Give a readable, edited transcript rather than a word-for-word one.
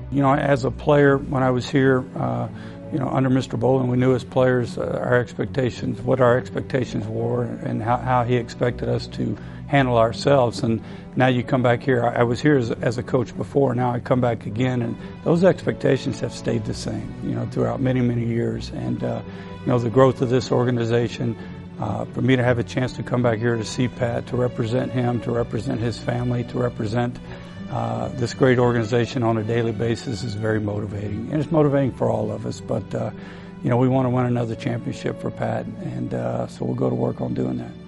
You know, as a player, when I was here, you know, under Mr. Boland, we knew as players our expectations, what our expectations were, and how he expected us to handle ourselves. And now you come back here. I was here as a coach before. Now I come back again, and those expectations have stayed the same, you know, throughout many, many years. And you know, the growth of this organization. For me to have a chance to come back here to see Pat, to represent him, to represent his family, to represent this great organization on a daily basis is very motivating. And it's motivating for all of us. But, you know, we want to win another championship for Pat, and so we'll go to work on doing that.